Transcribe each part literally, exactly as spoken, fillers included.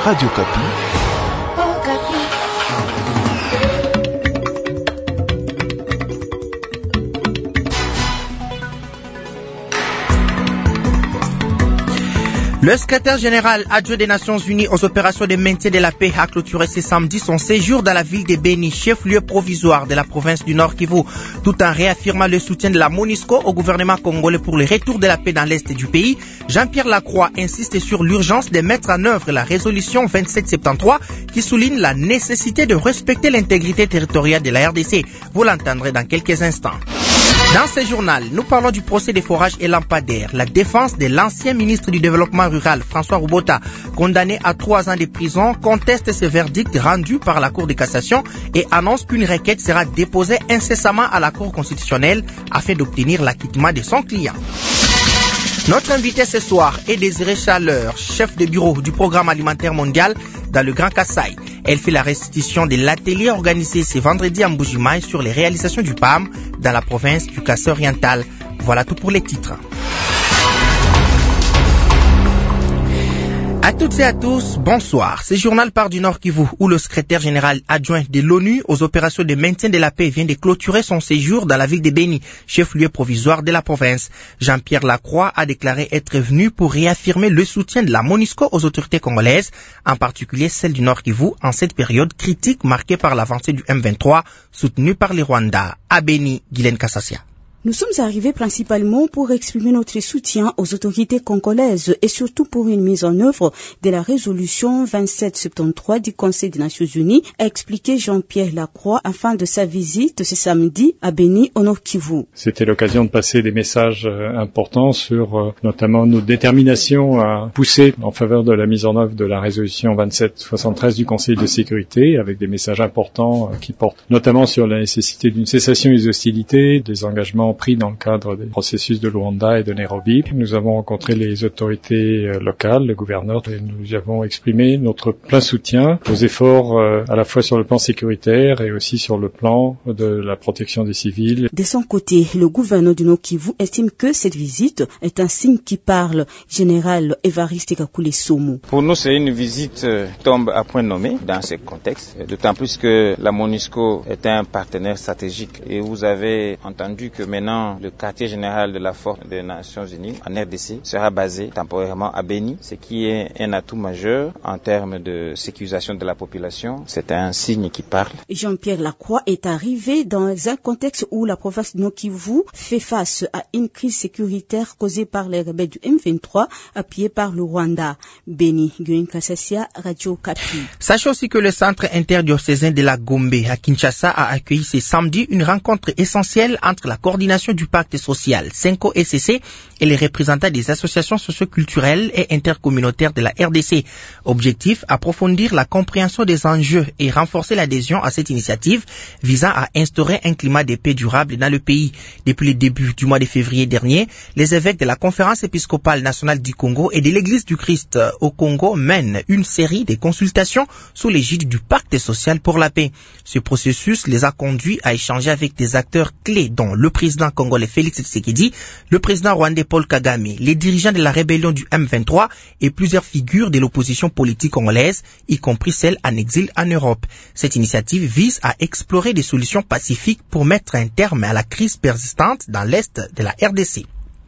Radio Kapi. Oh, Kapi. Le secrétaire général adjoint des Nations Unies aux opérations de maintien de la paix a clôturé ce samedi son séjour dans la ville de Beni, chef-lieu provisoire de la province du Nord Kivu, tout en réaffirmant le soutien de la MONUSCO au gouvernement congolais pour le retour de la paix dans l'est du pays. Jean-Pierre Lacroix insiste sur l'urgence de mettre en œuvre la résolution vingt-sept soixante-treize qui souligne la nécessité de respecter l'intégrité territoriale de la R D C. Vous l'entendrez dans quelques instants. Dans ce journal, nous parlons du procès des forages et lampadaires. La défense de l'ancien ministre du Développement rural, François Roubota, condamné à trois ans de prison, conteste ce verdict rendu par la Cour de cassation et annonce qu'une requête sera déposée incessamment à la Cour constitutionnelle afin d'obtenir l'acquittement de son client. Notre invité ce soir est Désiré Chaleur, chef de bureau du Programme alimentaire mondial dans le Grand Kasaï. Elle fait la restitution de l'atelier organisé ce vendredi à Mbujimaï sur les réalisations du P A M dans la province du Kasaï oriental. Voilà tout pour les titres. À toutes et à tous, bonsoir. Ce journal part du Nord Kivu, où le secrétaire général adjoint de l'ONU aux opérations de maintien de la paix vient de clôturer son séjour dans la ville de Beni, chef-lieu provisoire de la province. Jean-Pierre Lacroix a déclaré être venu pour réaffirmer le soutien de la MONUSCO aux autorités congolaises, en particulier celle du Nord Kivu, en cette période critique marquée par l'avancée du M vingt-trois, soutenue par les Rwandais. À Beni, Guylaine Kassassia. Nous sommes arrivés principalement pour exprimer notre soutien aux autorités congolaises et surtout pour une mise en œuvre de la résolution vingt-sept soixante-treize du Conseil des Nations Unies, a expliqué Jean-Pierre Lacroix en fin de sa visite ce samedi à Beni, au Nord Kivu. C'était l'occasion de passer des messages importants sur euh, notamment notre détermination à pousser en faveur de la mise en œuvre de la résolution vingt-sept soixante-treize du Conseil de sécurité, avec des messages importants euh, qui portent notamment sur la nécessité d'une cessation des hostilités, des engagements pris dans le cadre des processus de Luanda et de Nairobi. Nous avons rencontré les autorités locales, le gouverneur, et nous avons exprimé notre plein soutien aux efforts euh, à la fois sur le plan sécuritaire et aussi sur le plan de la protection des civils. De son côté, le gouverneur du Nord Kivu estime que cette visite est un signe qui parle. Général Évariste Kakule Somo. Pour nous, c'est une visite euh, tombe à point nommé dans ce contexte, d'autant plus que la MONUSCO est un partenaire stratégique et vous avez entendu que maintenant le quartier général de la force des Nations Unies en R D C sera basé temporairement à Beni, ce qui est un atout majeur en termes de sécurisation de la population. C'est un signe qui parle. Jean-Pierre Lacroix est arrivé dans un contexte où la province de Nord Kivu fait face à une crise sécuritaire causée par les rebelles du M vingt-trois appuyés par le Rwanda. Beni, Guylaine Kassassia, Radio Kapi. Sachez aussi que le centre interdiocésain de la Gombe à Kinshasa a accueilli ce samedi une rencontre essentielle entre la coordination du pacte social Senko S C C et les représentants des associations socioculturelles et intercommunautaires de la R D C. Objectif, approfondir la compréhension des enjeux et renforcer l'adhésion à cette initiative visant à instaurer un climat de paix durable dans le pays. Depuis le début du mois de février dernier, les évêques de la Conférence épiscopale nationale du Congo et de l'Église du Christ au Congo mènent une série de consultations sous l'égide du pacte social pour la paix. Ce processus les a conduits à échanger avec des acteurs clés dont le président congolais Félix Tshisekedi, le président rwandais Paul Kagame, les dirigeants de la rébellion du M vingt-trois et plusieurs figures de l'opposition politique congolaise, y compris celles en exil en Europe. Cette initiative vise à explorer des solutions pacifiques pour mettre un terme à la crise persistante dans l'est de la R D C.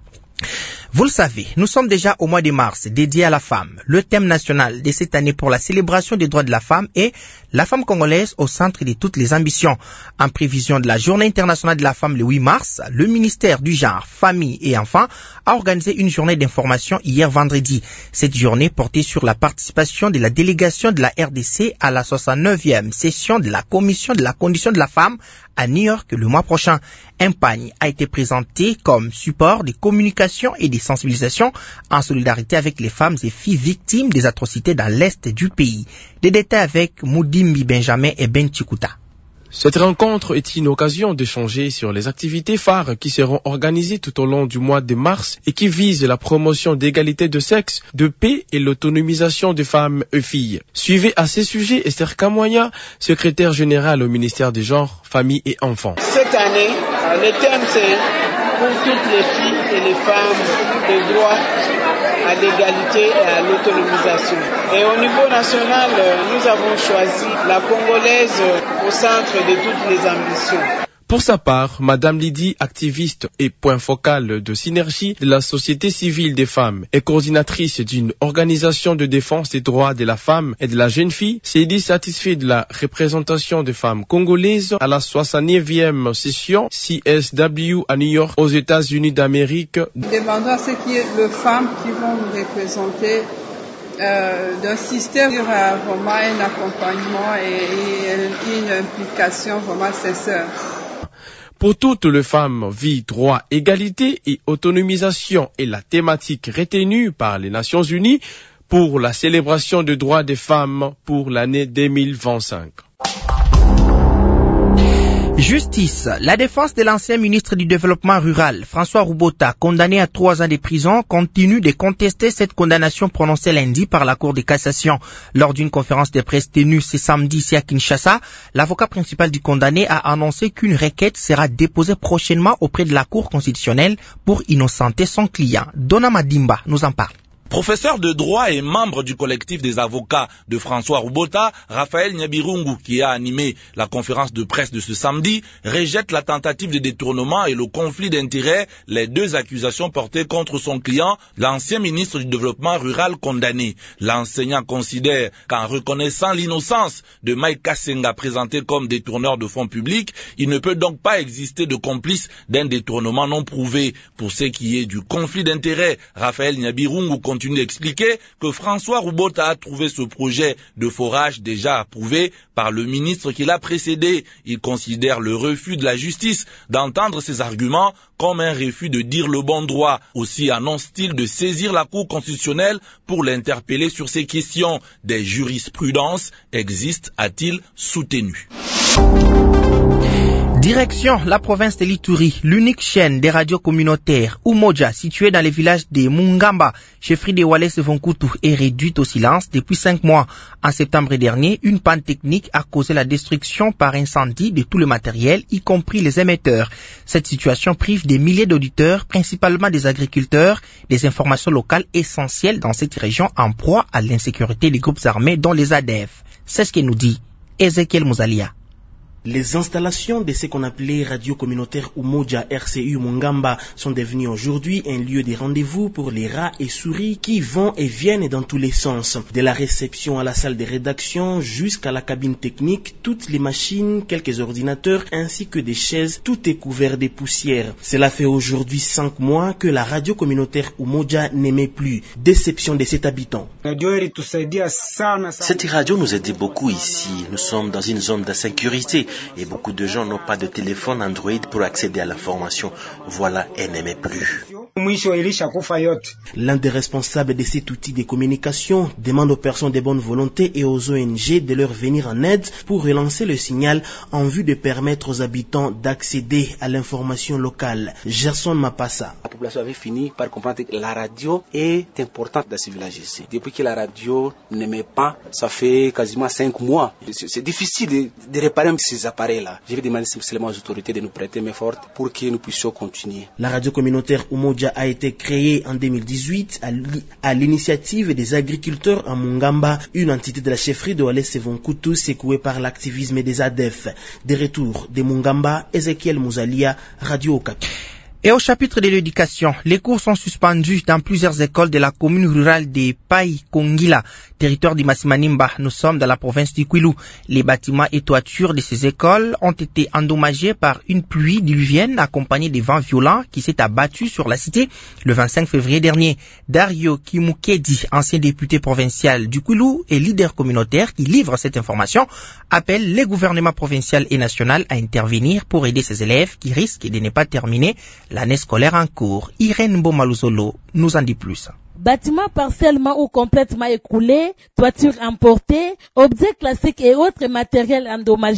Vous le savez, nous sommes déjà au mois de mars dédié à la femme. Le thème national de cette année pour la célébration des droits de la femme est la femme congolaise au centre de toutes les ambitions. En prévision de la Journée internationale de la femme le huit mars, le ministère du Genre, Famille et Enfants a organisé une journée d'information hier vendredi. Cette journée portait sur la participation de la délégation de la R D C à la soixante-neuvième session de la Commission de la condition de la femme à New York le mois prochain. Un panier a été présenté comme support de communication et de sensibilisation en solidarité avec les femmes et filles victimes des atrocités dans l'est du pays. Des détails avec Moudimbi Benjamin et Ben Chikuta. Cette rencontre est une occasion d'échanger sur les activités phares qui seront organisées tout au long du mois de mars et qui visent la promotion d'égalité de sexe, de paix et l'autonomisation des femmes et filles. Suivez à ces sujets Esther Kamoya, secrétaire générale au ministère des Genres, Famille et Enfants. Cette année, le thème c'est pour toutes les filles et les femmes le droit à l'égalité et à l'autonomisation. Et au niveau national, nous avons choisi la Congolaise au centre de toutes les ambitions. Pour sa part, Madame Lydie, activiste et point focal de synergie de la société civile des femmes et coordinatrice d'une organisation de défense des droits de la femme et de la jeune fille, s'est dit satisfait de la représentation des femmes congolaises à la soixante-neuvième session C S W à New York aux États-Unis d'Amérique. Demandons à ce qui est les femmes qui vont nous représenter euh, d'insister sur euh, vraiment un accompagnement et, et une implication vraiment sincère. Pour toutes les femmes, vie, droit, égalité et autonomisation est la thématique retenue par les Nations Unies pour la célébration des droits des femmes pour l'année deux mille vingt-cinq. Justice. La défense de l'ancien ministre du Développement rural, François Roubota, condamné à trois ans de prison, continue de contester cette condamnation prononcée lundi par la Cour de cassation. Lors d'une conférence de presse tenue ce samedi ici à Kinshasa, l'avocat principal du condamné a annoncé qu'une requête sera déposée prochainement auprès de la Cour constitutionnelle pour innocenter son client. Donna Madimba nous en parle. Professeur de droit et membre du collectif des avocats de François Roubota, Raphaël Nyabirungu, qui a animé la conférence de presse de ce samedi, rejette la tentative de détournement et le conflit d'intérêts, les deux accusations portées contre son client, l'ancien ministre du Développement rural condamné. L'enseignant considère qu'en reconnaissant l'innocence de Mike Kassenga présenté comme détourneur de fonds publics, il ne peut donc pas exister de complice d'un détournement non prouvé. Pour ce qui est du conflit d'intérêts, Raphaël Nyabirungu continue d'expliquer que François Roubota a trouvé ce projet de forage déjà approuvé par le ministre qui l'a précédé. Il considère le refus de la justice d'entendre ses arguments comme un refus de dire le bon droit. Aussi annonce-t-il de saisir la Cour constitutionnelle pour l'interpeller sur ces questions. Des jurisprudences existent, a-t-il soutenu. Direction la province de l'Ituri, l'unique chaîne des radios communautaires, Umoja, située dans le village de Mungamba, chefferie de Wallace Vonkutu, est réduite au silence depuis cinq mois. En septembre dernier, une panne technique a causé la destruction par incendie de tout le matériel, y compris les émetteurs. Cette situation prive des milliers d'auditeurs, principalement des agriculteurs, des informations locales essentielles dans cette région en proie à l'insécurité des groupes armés dont les A D F. C'est ce que nous dit Ezekiel Mouzalia. Les installations de ce qu'on appelait radio communautaire Umoja R C U Mungamba sont devenues aujourd'hui un lieu de rendez-vous pour les rats et souris qui vont et viennent dans tous les sens. De la réception à la salle de rédaction jusqu'à la cabine technique, toutes les machines, quelques ordinateurs ainsi que des chaises, tout est couvert de poussière. Cela fait aujourd'hui cinq mois que la radio communautaire Umoja n'émet plus. Déception de cet habitant. Cette radio nous aidait beaucoup ici. Nous sommes dans une zone d'insécurité. Et beaucoup de gens n'ont pas de téléphone Android pour accéder à l'information. Voilà, elle n'aimait plus. L'un des responsables de cet outil de communication demande aux personnes de bonne volonté et aux O N G de leur venir en aide pour relancer le signal en vue de permettre aux habitants d'accéder à l'information locale. Gerson Mapassa. La population avait fini par comprendre que la radio est importante dans ce village ici. Depuis que la radio n'aimait pas, ça fait quasiment cinq mois. C'est difficile de, de réparer ces appareils-là. Je vais demander simplement aux autorités de nous prêter main forte pour que nous puissions continuer. La radio communautaire Umoja a été créée en deux mille dix-huit à l'initiative des agriculteurs à Mungamba, une entité de la chefferie de Wallace Vonkutu secouée par l'activisme des A D F. Des retours de Mungamba, Ezekiel Mouzalia, Radio Okapi. Et au chapitre de l'éducation, les cours sont suspendus dans plusieurs écoles de la commune rurale de Pai Kongila, territoire du Massimanimba. Nous sommes dans la province du Kwilu. Les bâtiments et toitures de ces écoles ont été endommagés par une pluie diluvienne accompagnée de vents violents qui s'est abattu sur la cité le vingt-cinq février dernier. Dario Kimukedi, ancien député provincial du Kwilu et leader communautaire qui livre cette information, appelle les gouvernements provincial et national à intervenir pour aider ces élèves qui risquent de ne pas terminer l'année scolaire en cours. Irène Bomaluzolo nous en dit plus. Bâtiments partiellement ou complètement écroulés, toitures emportées, objets classiques et autres matériels endommagés,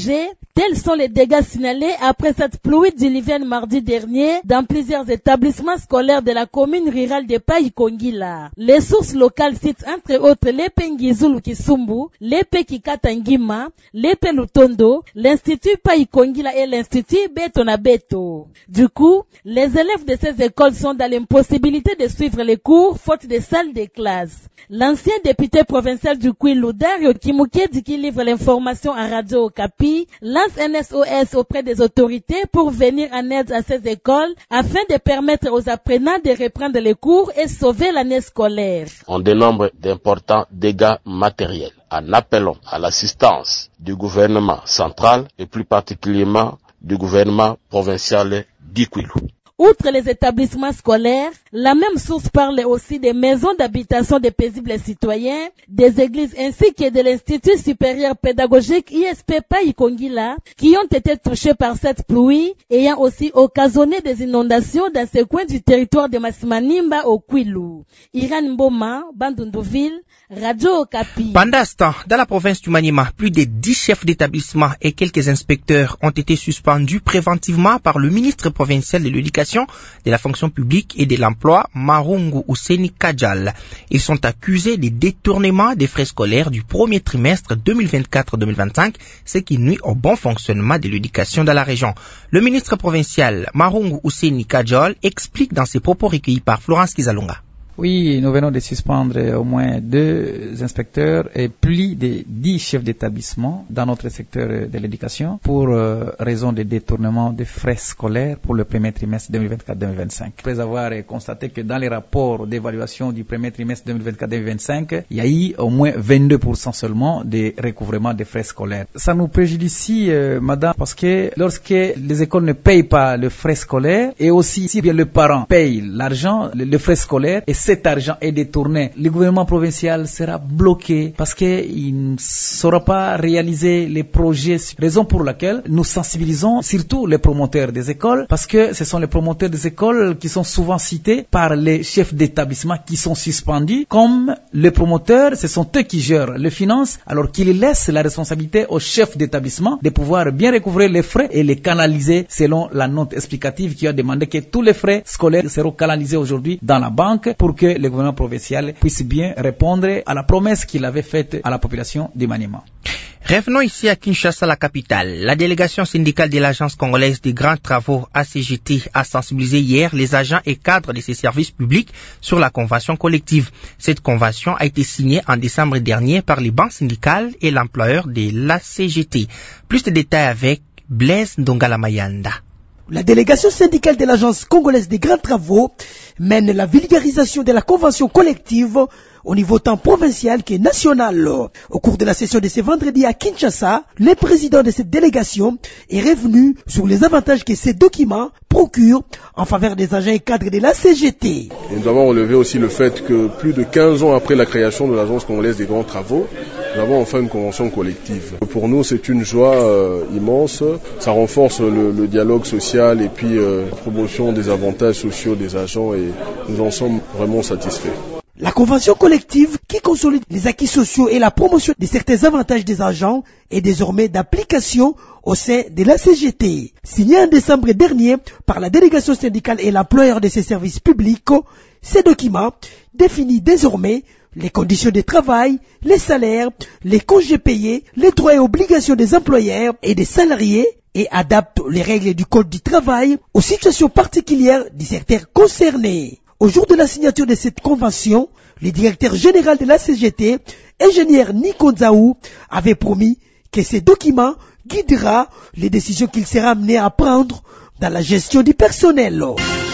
Tels sont les dégâts signalés après cette pluie diluvienne mardi dernier dans plusieurs établissements scolaires de la commune rurale de Paikongila. Les sources locales citent entre autres l'E P Ngizulu Kisumbu, l'E P Kikatangima, l'E P Lutondo, l'Institut Paikongila et l'Institut Betonabeto. Du coup, les élèves de ces écoles sont dans l'impossibilité de suivre les cours faute de salles de classe. L'ancien député provincial du Kwilu, Dario Kimukedi, qui livre l'information à Radio Okapi, lance un S O S auprès des autorités pour venir en aide à ces écoles afin de permettre aux apprenants de reprendre les cours et sauver l'année scolaire. On dénombre d'importants dégâts matériels en appelant à l'assistance du gouvernement central et plus particulièrement du gouvernement provincial du Kwilu. Outre les établissements scolaires, la même source parle aussi des maisons d'habitation des paisibles citoyens, des églises ainsi que de l'Institut supérieur pédagogique I S P Paikongila qui ont été touchés par cette pluie, ayant aussi occasionné des inondations dans ce coin du territoire de Masimanimba au Kwilu. Iran Mboma, Bandundouville, Radio Okapi. Pendant ce temps, dans la province du Maniema, plus de dix chefs d'établissement et quelques inspecteurs ont été suspendus préventivement par le ministre provincial de l'éducation, de la fonction publique et de l'emploi, Marungu Ouseni Kajal. Ils sont accusés de détournement des frais scolaires du premier trimestre deux mille vingt-quatre deux mille vingt-cinq, ce qui nuit au bon fonctionnement de l'éducation dans la région. Le ministre provincial Marungu Ouseni Kajal explique dans ses propos recueillis par Florence Kizalunga. Oui, nous venons de suspendre au moins deux inspecteurs et plus de dix chefs d'établissement dans notre secteur de l'éducation pour euh, raison de détournement de frais scolaires pour le premier trimestre deux mille vingt-quatre deux mille vingt-cinq. Après avoir constaté que dans les rapports d'évaluation du premier trimestre deux mille vingt-quatre deux mille vingt-cinq, il y a eu au moins vingt-deux pour cent seulement de recouvrement des frais scolaires. Ça nous préjudicie, euh, madame, parce que lorsque les écoles ne payent pas le frais scolaire et aussi si bien le parent paye l'argent, le, le frais scolaire, et cet argent est détourné, le gouvernement provincial sera bloqué parce qu'il ne saura pas réaliser les projets. Raison pour laquelle nous sensibilisons surtout les promoteurs des écoles, parce que ce sont les promoteurs des écoles qui sont souvent cités par les chefs d'établissement qui sont suspendus. Comme les promoteurs, ce sont eux qui gèrent les finances, alors qu'ils laissent la responsabilité aux chefs d'établissement de pouvoir bien recouvrer les frais et les canaliser selon la note explicative qui a demandé que tous les frais scolaires seront canalisés aujourd'hui dans la banque pour que le gouvernement provincial puisse bien répondre à la promesse qu'il avait faite à la population de Maniema. Revenons ici à Kinshasa, la capitale. La délégation syndicale de l'Agence congolaise des grands travaux A C G T a sensibilisé hier les agents et cadres de ces services publics sur la convention collective. Cette convention a été signée en décembre dernier par les banques syndicales et l'employeur de l'A C G T. Plus de détails avec Blaise Ndongala-Mayanda. La délégation syndicale de l'Agence congolaise des grands travaux mène la vulgarisation de la convention collective au niveau tant provincial que national. Au cours de la session de ce vendredi à Kinshasa, le président de cette délégation est revenu sur les avantages que ces documents procurent en faveur des agents et cadres de la C G T. Et nous avons relevé aussi le fait que plus de quinze ans après la création de l'Agence congolaise des grands travaux, nous avons enfin une convention collective. Pour nous, c'est une joie euh, immense. Ça renforce le, le dialogue social et puis euh, la promotion des avantages sociaux des agents et nous en sommes vraiment satisfaits. La convention collective qui consolide les acquis sociaux et la promotion de certains avantages des agents est désormais d'application au sein de la C G T. Signée en décembre dernier par la délégation syndicale et l'employeur de ces services publics, ces documents définissent désormais les conditions de travail, les salaires, les congés payés, les droits et obligations des employeurs et des salariés et adaptent les règles du Code du travail aux situations particulières du secteur concerné. Au jour de la signature de cette convention, le directeur général de la C G T, ingénieur Nico Nzaou, avait promis que ces documents guidera les décisions qu'il sera amené à prendre dans la gestion du personnel.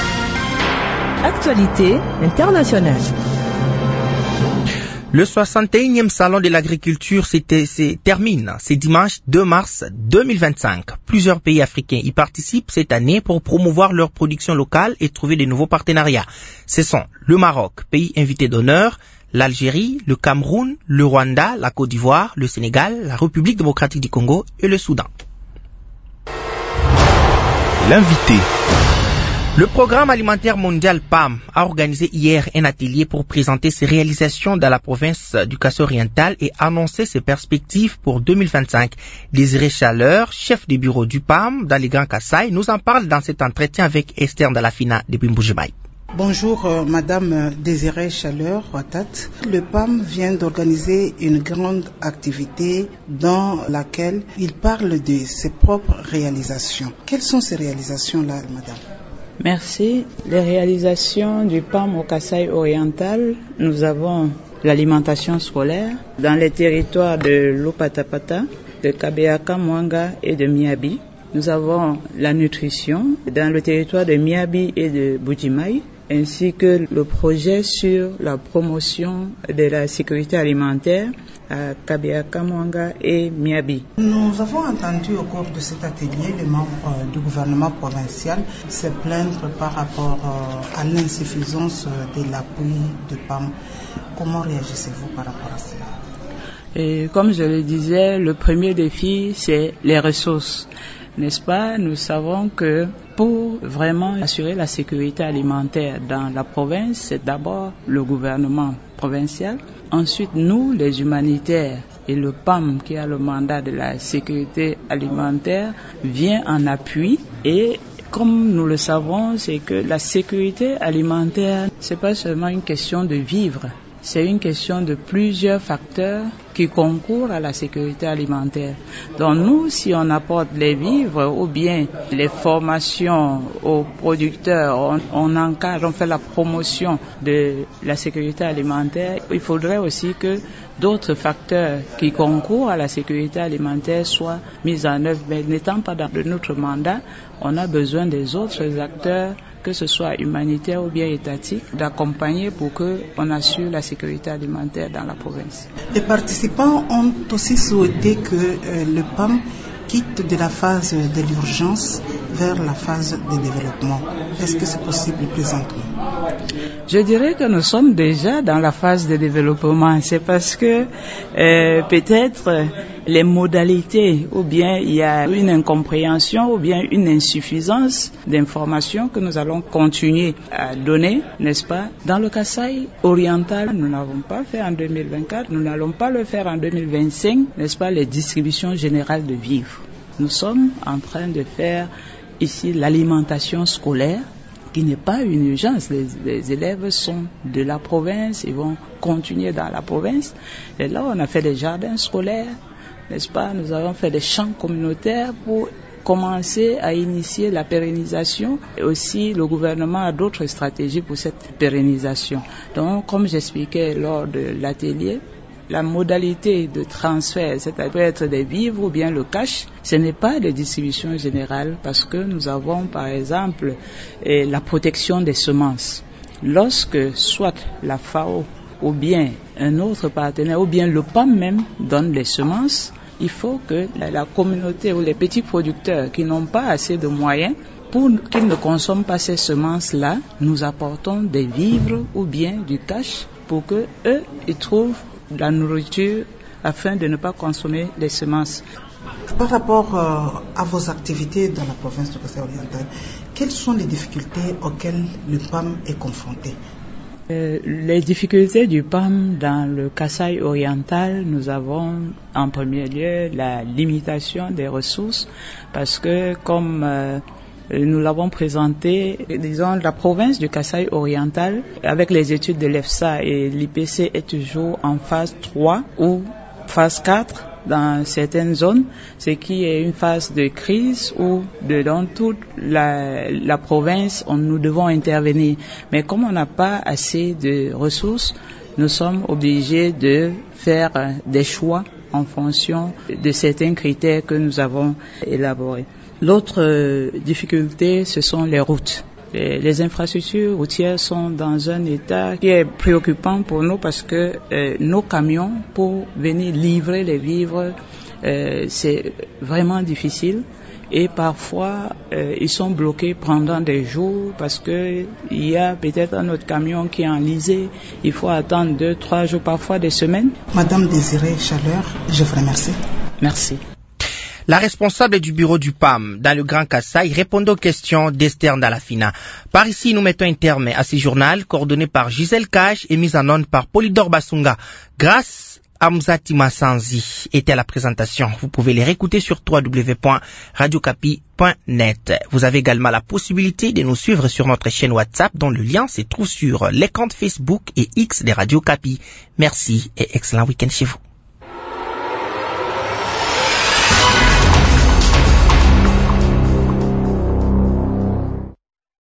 Actualité internationale. Le soixante et unième salon de l'agriculture se termine ce dimanche deux mars deux mille vingt-cinq. Plusieurs pays africains y participent cette année pour promouvoir leur production locale et trouver de nouveaux partenariats. Ce sont le Maroc, pays invité d'honneur, l'Algérie, le Cameroun, le Rwanda, la Côte d'Ivoire, le Sénégal, la République démocratique du Congo et le Soudan. L'invité. Le Programme alimentaire mondial P A M a organisé hier un atelier pour présenter ses réalisations dans la province du Kasaï-Oriental et annoncer ses perspectives pour deux mille vingt-cinq. Désiré Chaleur, chef du bureau du P A M dans les Grands Kasaï, nous en parle dans cet entretien avec Esther Dalafina de Bimboujimaï. Bonjour euh, Madame Désiré Chaleur Watat. Le P A M vient d'organiser une grande activité dans laquelle il parle de ses propres réalisations. Quelles sont ces réalisations-là, Madame? Merci. Les réalisations du P A M au Kasaï oriental, nous avons l'alimentation scolaire dans les territoires de Lopatapata, de Kabeaka, Mwanga et de Miabi. Nous avons la nutrition dans le territoire de Miabi et de Bujimaï, ainsi que le projet sur la promotion de la sécurité alimentaire à Kabeaka, Mwanga et Miabi. Nous avons entendu au cours de cet atelier les membres du gouvernement provincial se plaindre par rapport à l'insuffisance de l'appui de P A M. Comment réagissez-vous par rapport à cela? Et comme je le disais, le premier défi, c'est les ressources. N'est-ce pas? Nous savons que pour vraiment assurer la sécurité alimentaire dans la province, c'est d'abord le gouvernement provincial. Ensuite, nous, les humanitaires, et le P A M qui a le mandat de la sécurité alimentaire vient en appui. Et comme nous le savons, c'est que la sécurité alimentaire, c'est pas seulement une question de vivre. C'est une question de plusieurs facteurs qui concourent à la sécurité alimentaire. Donc nous, si on apporte les vivres ou bien les formations aux producteurs, on, on encadre, on fait la promotion de la sécurité alimentaire, il faudrait aussi que d'autres facteurs qui concourent à la sécurité alimentaire soient mis en œuvre. Mais n'étant pas dans notre mandat, on a besoin des autres acteurs, que ce soit humanitaire ou bien étatique, d'accompagner pour qu'on assure la sécurité alimentaire dans la province. Les participants ont aussi souhaité que euh, le P A M quitte de la phase de l'urgence vers la phase de développement. Est-ce que c'est possible présentement? Je dirais que nous sommes déjà dans la phase de développement. C'est parce que euh, peut-être les modalités, ou bien il y a une incompréhension, ou bien une insuffisance d'informations que nous allons continuer à donner, n'est-ce pas? Dans le Kasaï oriental, nous n'avons pas fait en deux mille vingt-quatre, nous n'allons pas le faire en deux mille vingt-cinq, n'est-ce pas, les distributions générales de vivres. Nous sommes en train de faire ici l'alimentation scolaire, qui n'est pas une urgence. Les, les élèves sont de la province, ils vont continuer dans la province. Et là, on a fait des jardins scolaires, n'est-ce pas? Nous avons fait des champs communautaires pour commencer à initier la pérennisation. Et aussi, le gouvernement a d'autres stratégies pour cette pérennisation. Donc, comme j'expliquais lors de l'atelier, la modalité de transfert, c'est-à-dire peut être des vivres ou bien le cash, ce n'est pas de distribution générale parce que nous avons par exemple eh, la protection des semences. Lorsque soit la F A O ou bien un autre partenaire ou bien le P A M même donne les semences, il faut que la, la communauté ou les petits producteurs qui n'ont pas assez de moyens pour qu'ils ne consomment pas ces semences-là, nous apportons des vivres ou bien du cash pour que eux ils trouvent de la nourriture afin de ne pas consommer les semences. Par rapport euh, à vos activités dans la province du Kasaï oriental, quelles sont les difficultés auxquelles le P A M est confronté? Euh, les difficultés du P A M dans le Kasaï oriental, nous avons en premier lieu la limitation des ressources parce que comme euh, nous l'avons présenté, disons, la province du Kasaï oriental, avec les études de l'E F S A et l'I P C est toujours en phase trois ou phase quatre dans certaines zones, ce qui est une phase de crise où dans toute la, la province, on, nous devons intervenir. Mais comme on n'a pas assez de ressources, nous sommes obligés de faire des choix en fonction de certains critères que nous avons élaborés. L'autre euh, difficulté, ce sont les routes. Les, les infrastructures routières sont dans un état qui est préoccupant pour nous parce que euh, nos camions, pour venir livrer les vivres, euh, c'est vraiment difficile. Et parfois, euh, ils sont bloqués pendant des jours parce que il y a peut-être un autre camion qui est enlisé. Il faut attendre deux, trois jours, parfois des semaines. Madame Désiré Chaleur, je vous remercie. Merci. La responsable du bureau du P A M dans le Grand Kasaï répond aux questions d'Esther Ndalafina. Par ici, nous mettons un terme à ce journal coordonné par Gisèle Cage et mis en onde par Polydor Basunga. Grâce à Mzati Massanzi était à la présentation. Vous pouvez les réécouter sur w w w point radio kapi point net. Vous avez également la possibilité de nous suivre sur notre chaîne WhatsApp dont le lien se trouve sur les comptes Facebook et X des Radio Kapi. Merci et excellent week-end chez vous.